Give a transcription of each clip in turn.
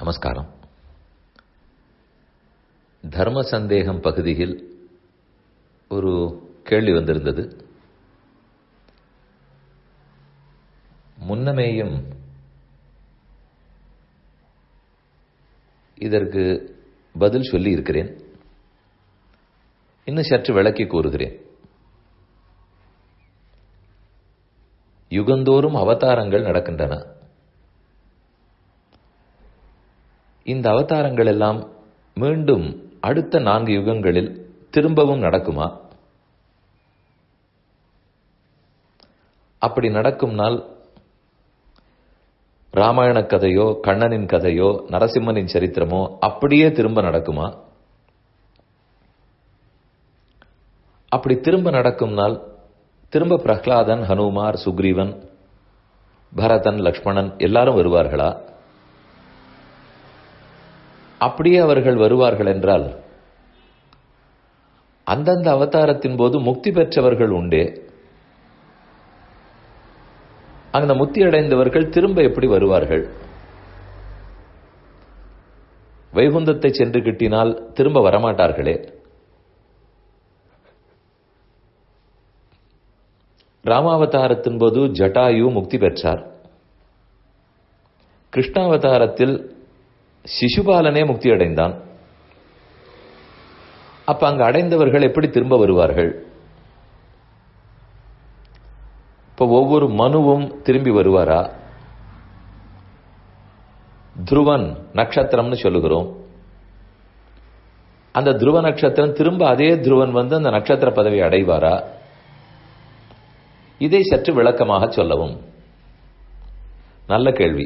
நமஸ்காரம். தர்ம சந்தேகம் பகுதியில் ஒரு கேள்வி வந்திருந்தது. முன்னமேயும் இதற்கு பதில் சொல்லி இருக்கிறேன். இன்னும் சற்று விளக்கி கூறுகிறேன். யுகந்தோறும் அவதாரங்கள் நடக்கின்றன. இந்த அவதாரங்கள் எல்லாம் மீண்டும் அடுத்த 4 யுகங்களில் திரும்பவும் நடக்குமா? அப்படி நடக்கும்னால் ராமாயண கதையோ கண்ணனின் கதையோ நரசிம்மனின் சரித்திரமோ அப்படியே திரும்ப நடக்குமா? அப்படி திரும்ப நடக்கும்னால் திரும்ப பிரஹ்லாதன், ஹனுமார், சுக்ரீவன், பரதன், லக்ஷ்மணன் எல்லாரும் வருவார்களா? அப்படியே அவர்கள் வருவார்கள் என்றால் அந்தந்த அவதாரத்தின் போது முக்தி பெற்றவர்கள் உண்டே, அந்த முக்தி அடைந்தவர்கள் திரும்ப எப்படி வருவார்கள்? வைகுந்தத்தை சென்று கிட்டினால் திரும்ப வரமாட்டார்களே. ராமாவதாரத்தின் போது ஜட்டாயு முக்தி பெற்றார். கிருஷ்ணாவதாரத்தில் சிசுபாலனே முக்தி அடைந்தான். அப்ப அங்கு அடைந்தவர்கள் எப்படி திரும்ப வருவார்கள்? இப்ப ஒவ்வொரு மனுவும் திரும்பி வருவாரா? துருவன் நட்சத்திரம்னு சொல்லுகிறோம். அந்த துருவ நட்சத்திரம் திரும்ப அதே துருவன் வந்து அந்த நட்சத்திர பதவி அடைவாரா? இதை சற்று விளக்கமாக சொல்லவும். நல்ல கேள்வி.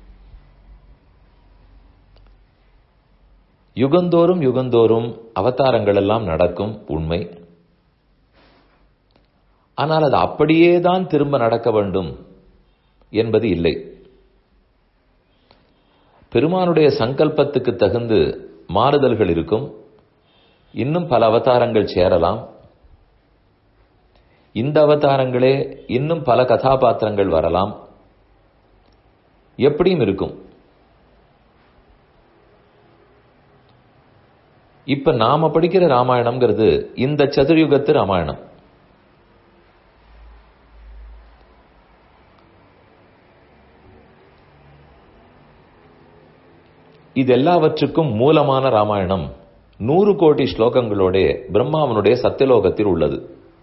யுகந்தோறும் யுகந்தோறும் அவதாரங்கள் எல்லாம் நடக்கும், உண்மை. ஆனால் அது அப்படியே தான் திரும்ப நடக்க வேண்டும் என்பது இல்லை. பெருமானுடைய சங்கல்பத்துக்கு தகுந்து மாறுதல்கள் இருக்கும். இன்னும் பல அவதாரங்கள் சேரலாம். இந்த அவதாரங்களே இன்னும் பல கதாபாத்திரங்கள் வரலாம். எப்படியும் இருக்கும். இப்ப நாம படிக்கிற ராமாயணம்ங்கிறது இந்த சதுர்யுகத்து ராமாயணம். இது எல்லாவற்றுக்கும் மூலமான ராமாயணம் 100 கோடி ஸ்லோகங்களோட பிரம்மாவனுடைய சத்தியலோகத்தில் உள்ளது.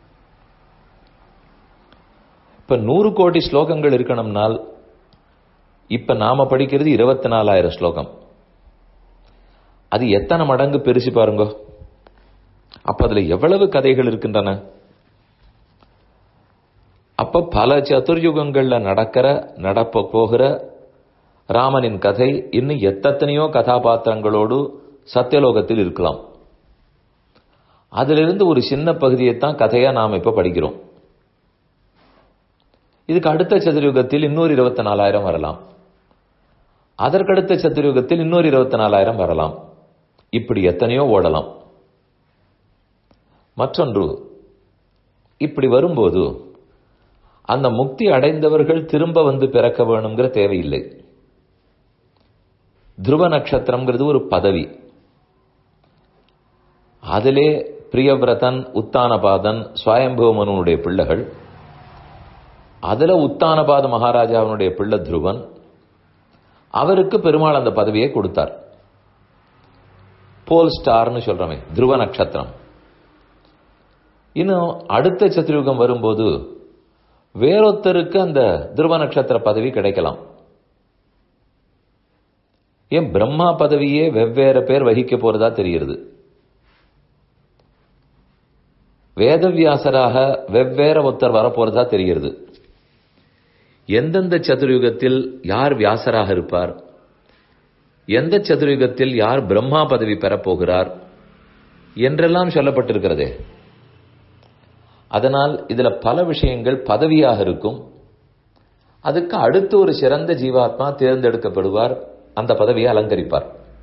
இப்ப 100 கோடி ஸ்லோகங்கள் இருக்கணும்னால் இப்ப நாம படிக்கிறது 24,000 ஸ்லோகம். அது எத்தனை மடங்கு பெருசு பாருங்க. அப்ப அதுல எவ்வளவு கதைகள் இருக்கின்றன. அப்ப பல சதுர்யுகங்கள்ல நடப்ப போகிற ராமனின் கதை இன்னும் எத்தனையோ கதாபாத்திரங்களோடு சத்தியலோகத்தில் இருக்கலாம். அதிலிருந்து ஒரு சின்ன பகுதியைத்தான் கதையா நாம் இப்ப படிக்கிறோம். இதுக்கு அடுத்த சதுர்யுகத்தில் இன்னொரு 24,000 வரலாம். அதற்கடுத்த சதுர்யுகத்தில் இன்னொரு 24,000 வரலாம். இப்படி எத்தனையோ ஓடலாம். மற்றொன்று, இப்படி வரும்போது அந்த முக்தி அடைந்தவர்கள் திரும்ப வந்து பிறக்க வேணுங்கிற தேவையில்லை. துருவ நட்சத்திரம்ங்கிறது ஒரு பதவி. அதிலே பிரியவிரதன், உத்தானபாதன், ஸ்வயம்புவனுடைய பிள்ளைகள். அதுல உத்தானபாத மகாராஜாவினுடைய பிள்ளை துருவன். அவருக்கு பெருமாள் அந்த பதவியை கொடுத்தார். போல் ஸ்டார்னு சொல்றமே, துருவ நட்சத்திரம். இன்னும் அடுத்த சதுர்யுகம் வரும்போது வேறொத்தருக்கு அந்த துருவ நட்சத்திர பதவி கிடைக்கலாம். ஏன் பிரம்மா பதவியே வெவ்வேறு பேர் வகிக்க போறதா தெரிகிறது. வேதவியாசராக வெவ்வேறு ஒருத்தர் வரப்போறதா தெரிகிறது. எந்தெந்த சதுர்யுகத்தில் யார் வியாசராக இருப்பார், எந்த சதுர்யுகத்தில் யார் பிரம்மா பதவி பெறப்போகிறார் என்றெல்லாம் சொல்லப்பட்டிருக்கிறதே. அதனால் இதுல பல விஷயங்கள் பதவியாக இருக்கும். அதுக்கு அடுத்து ஒரு சிறந்த ஜீவாத்மா தேர்ந்தெடுக்கப்படுவார், அந்த பதவியை அலங்கரிப்பார்.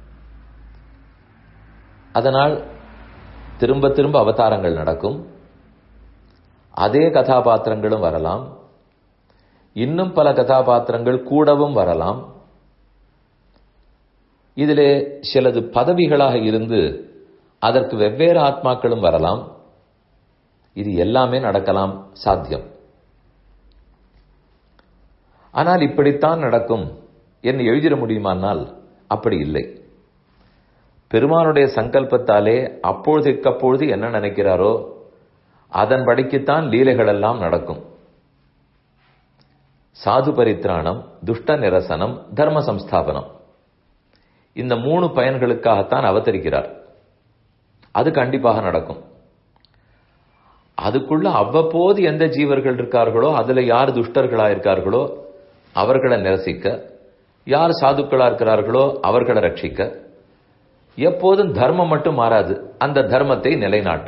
அதனால் திரும்ப திரும்ப அவதாரங்கள் நடக்கும். அதே கதாபாத்திரங்களும் வரலாம். இன்னும் பல கதாபாத்திரங்கள் கூடவும் வரலாம். இதிலே சிலது பதவிகளாக இருந்து அதற்கு வெவ்வேறு ஆத்மாக்களும் வரலாம். இது எல்லாமே நடக்கலாம், சாத்தியம். ஆனால் இப்படித்தான் நடக்கும் என்று எழுதிட முடியுமானால் அப்படி இல்லை. பெருமானுடைய சங்கல்பத்தாலே அப்பொழுதுக்கப்பொழுது என்ன நினைக்கிறாரோ அதன்படிக்குத்தான் லீலைகள் எல்லாம் நடக்கும். சாது பரித்ராணம், துஷ்ட நிரசனம், தர்ம சம்ஸ்தாபனம், இந்த 3 பயன்களுக்காகத்தான் அவதரிக்கிறார். அது கண்டிப்பாக நடக்கும். அதுக்குள்ள அவ்வப்போது எந்த ஜீவர்கள் இருக்கார்களோ அதுல யார் துஷ்டர்களா இருக்கார்களோ அவர்களை நிரசிக்க, யார் சாதுக்களா இருக்கிறார்களோ அவர்களை ரட்சிக்க, எப்போதும் தர்மம் மட்டும் மாறாது, அந்த தர்மத்தை நிலைநாட்ட.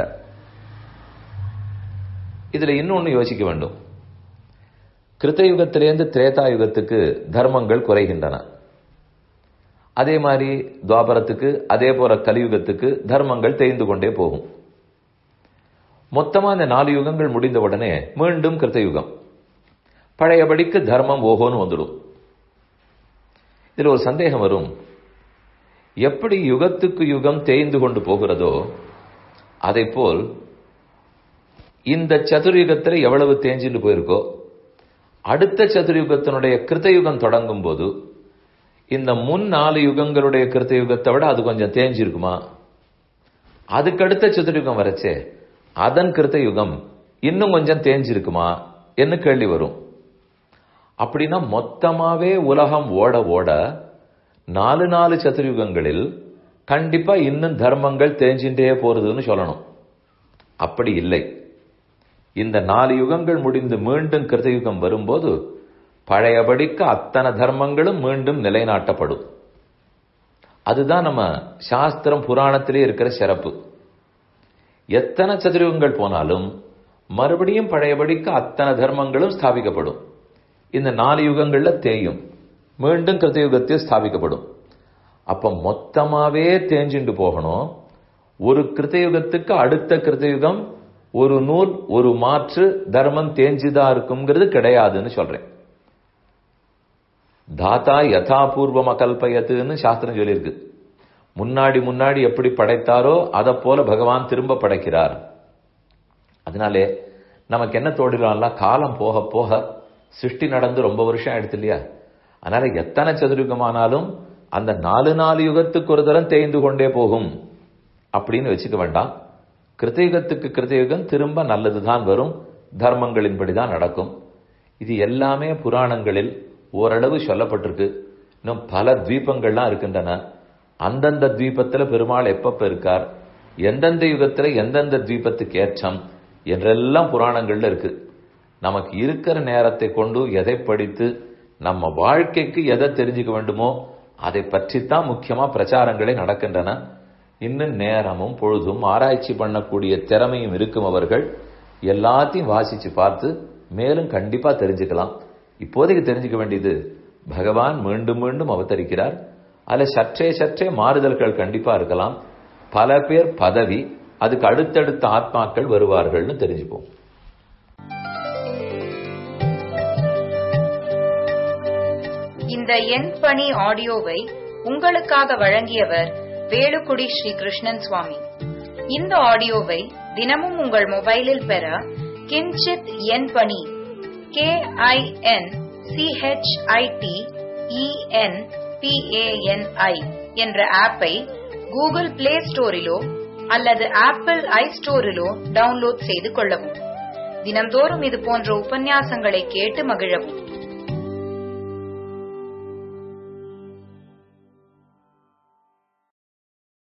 இதுல இன்னொன்னு யோசிக்க வேண்டும். கிருத்தயுகத்திலேருந்து திரேதா யுகத்துக்கு தர்மங்கள் குறைகின்றன. அதே மாதிரி துவாபரத்துக்கு, அதே போல கலியுகத்துக்கு தர்மங்கள் தேய்ந்து கொண்டே போகும். மொத்தமா இந்த 4 யுகங்கள் முடிந்தவுடனே மீண்டும் கிருத்தயுகம், பழையபடிக்கு தர்மம் ஓஹோன்னு வந்துடும். இதுல ஒரு சந்தேகம் வரும். எப்படி யுகத்துக்கு யுகம் தேய்ந்து கொண்டு போகிறதோ அதை போல் இந்த சதுர்யுகத்தில் எவ்வளவு தேஞ்சிட்டு போயிருக்கோ அடுத்த சதுர்யுகத்தினுடைய கிருத்தயுகம் தொடங்கும் போது இந்த முன் 4 யுகங்களுடைய கிருத்தயுகத்தை விட அது கொஞ்சம் தேஞ்சிருக்குமா, அதுக்கடுத்த சதுர்யுகம் வரச்சே அதன் கிருத்தயுகம் இன்னும் கொஞ்சம் தேஞ்சிருக்குமா என்று கேள்வி வரும். அப்படின்னா மொத்தமாவே உலகம் ஓட ஓட 4 சதுர்யுகங்களில் கண்டிப்பா இன்னும் தர்மங்கள் தேஞ்சின்றே போறதுன்னு சொல்லணும். அப்படி இல்லை. இந்த 4 யுகங்கள் முடிந்து மீண்டும் கிருத்தயுகம் வரும்போது பழையபடிக்கு அத்தனை தர்மங்களும் மீண்டும் நிலைநாட்டப்படும். அதுதான் நம்ம சாஸ்திரம் புராணத்திலே இருக்கிற சிறப்பு. எத்தனை சதுர்யுகங்கள் போனாலும் மறுபடியும் பழையபடிக்கு அத்தனை தர்மங்களும் ஸ்தாபிக்கப்படும். இந்த 4 யுகங்கள்ல தேயும், மீண்டும் கிருத்தயுகத்தில் ஸ்தாபிக்கப்படும். அப்ப மொத்தமாவே தேஞ்சிண்டு போகணும். ஒரு கிருத்தயுகத்துக்கு அடுத்த கிருத்தயுகம் ஒரு நூல் ஒரு மாற்று தர்மம் தேஞ்சுதான் இருக்குங்கிறது கிடையாதுன்னு சொல்றேன். தாத்தா யதாபூர்வம் அகல்பயத்துன்னு சாஸ்திரம் சொல்லியிருக்கு. முன்னாடி எப்படி படைத்தாரோ அதை போல பகவான் திரும்ப படைக்கிறார். அதனாலே நமக்கு என்ன தோடிலாம், காலம் போக போக சிருஷ்டி நடந்து ரொம்ப வருஷம் ஆயிடுச்சு இல்லையா? அதனால எத்தனை சதுர்யுகமானாலும் அந்த 4 யுகத்துக்கு ஒரு தரம் தேய்ந்து கொண்டே போகும் அப்படின்னு வச்சுக்க வேண்டாம். கிருத்தயுகத்துக்கு கிருத்தயுகம் திரும்ப நல்லதுதான் வரும், தர்மங்களின்படிதான் நடக்கும். இது எல்லாமே புராணங்களில் ஓரளவு சொல்லப்பட்டிருக்கு. இன்னும் பல தீபங்கள்லாம் இருக்கின்றன. அந்தந்த தீபத்துல பெருமாள் எப்பப்ப இருக்கார், எந்தெந்த யுகத்துல எந்தெந்த தீபத்துக்கு ஏற்றம் என்றெல்லாம் புராணங்கள்ல இருக்கு. நமக்கு இருக்கிற நேரத்தை கொண்டு எதை படித்து நம்ம வாழ்க்கைக்கு எதை தெரிஞ்சுக்க வேண்டுமோ அதை பற்றித்தான் முக்கியமா பிரச்சாரங்களே நடக்கின்றன. இன்னும் நேரமும் பொழுதும் ஆராய்ச்சி பண்ணக்கூடிய திறமையும் இருக்கும் அவர்கள் எல்லாத்தையும் வாசிச்சு பார்த்து மேலும் கண்டிப்பா தெரிஞ்சுக்கலாம். இப்போதைக்கு தெரிஞ்சுக்க வேண்டியது, பகவான் மீண்டும் மீண்டும் அவதரிக்கிறார். அதுல சற்றே மாறுதல்கள் கண்டிப்பா இருக்கலாம். பல பேர் பதவி, அதுக்கு அடுத்தடுத்த ஆத்மாக்கள் வருவார்கள்னு தெரிஞ்சுப்போம். இந்த என் பணி ஆடியோவை உங்களுக்காக வழங்கியவர் வேலுக்குடி ஸ்ரீ கிருஷ்ணன் சுவாமி. இந்த ஆடியோவை தினமும் உங்கள் மொபைலில் பெற கிஞ்சித் என் பணி KINCHITENPANI என்ற ஆப்பை கூகுள் பிளே ஸ்டோரிலோ அல்லது ஆப்பிள் ஐ ஸ்டோரிலோ டவுன்லோட் செய்து கொள்ளவும். தினந்தோறும் இது போன்ற உபன்யாசங்களை கேட்டு மகிழவும்.